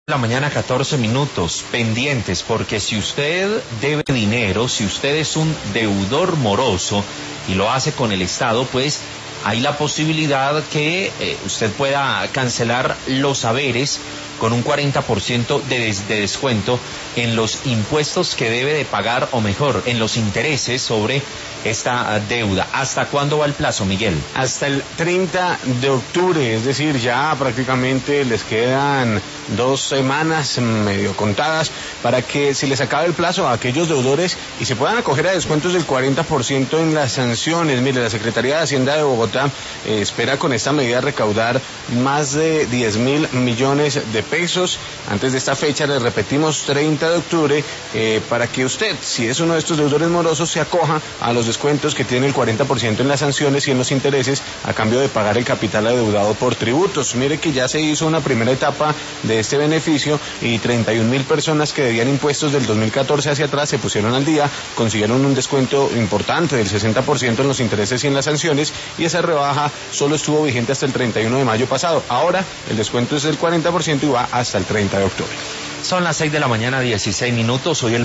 La mañana 14 minutos pendientes, porque si usted debe dinero, si usted es un deudor moroso y lo hace con el Estado, pues hay la posibilidad que usted pueda cancelar los haberes con un 40% de descuento en los impuestos que debe de pagar, o mejor, en los intereses sobre esta deuda. ¿Hasta cuándo va el plazo, Miguel? Hasta el 30 de octubre, es decir, ya prácticamente les quedan 2 semanas medio contadas para que se les acabe el plazo a aquellos deudores y se puedan acoger a descuentos del 40% en las sanciones. Mire, la Secretaría de Hacienda de Bogotá espera con esta medida recaudar más de 10.000 millones de pesos. Antes de esta fecha, les repetimos, 30 de octubre, para que usted, si es uno de estos deudores morosos, se acoja a los descuentos que tiene el 40% en las sanciones y en los intereses a cambio de pagar el capital adeudado por tributos. Mire que ya se hizo una primera etapa de este beneficio y 31.000 personas que debían impuestos del 2014 hacia atrás se pusieron al día, consiguieron un descuento importante del 60% en los intereses y en las sanciones, y esa rebaja solo estuvo vigente hasta el 31 de mayo pasado. Ahora el descuento es del 40% y va hasta el 30 de octubre. Son las 6 de la mañana, 16 minutos. Hoy el